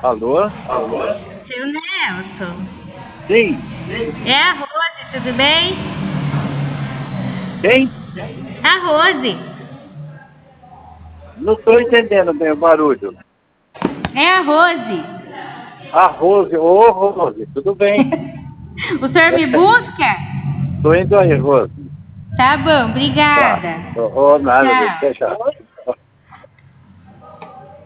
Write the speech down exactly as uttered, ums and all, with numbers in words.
Alô? Seu Nelson. Sim. É a Rose, tudo bem? Quem? A Rose. Não estou entendendo bem o barulho. É a Rose. A Rose. Ô, Rose, tudo bem? O senhor me busca? Estou indo aí, Rose. Tá bom, Tá. obrigada. Ô, ô, nada, Tchau. deixa.